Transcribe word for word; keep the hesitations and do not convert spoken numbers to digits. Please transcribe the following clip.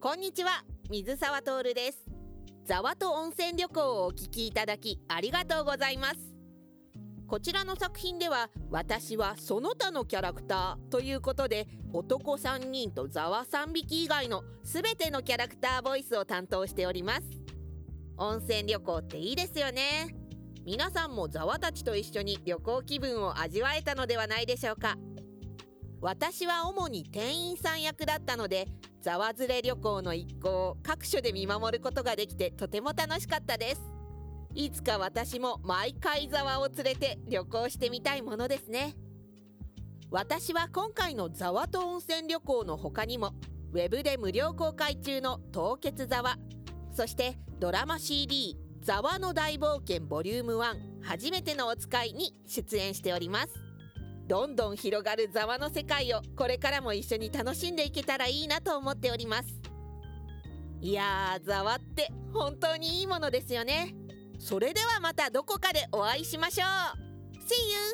こんにちは、水沢徹です。ザワと温泉旅行をお聞きいただきありがとうございます。こちらの作品では、私はその他のキャラクターということで、男さんにんとザワさんびき以外のすべてのキャラクターボイスを担当しております。温泉旅行っていいですよね。皆さんもザワたちと一緒に旅行気分を味わえたのではないでしょうか。私は主に店員さん役だったので、ザワ連れ旅行の一行を各所で見守ることができてとても楽しかったです。いつか私も毎回ザワを連れて旅行してみたいものですね。私は今回のザワと温泉旅行の他にも、ウェブで無料公開中の凍結ザワ、そしてドラマ シーディー ザワの大冒険ボリュームワン初めてのおつかいに出演しております。どんどん広がるザワの世界をこれからも一緒に楽しんでいけたらいいなと思っております。いやー、ザワって本当にいいものですよね。それではまたどこかでお会いしましょう。 See you!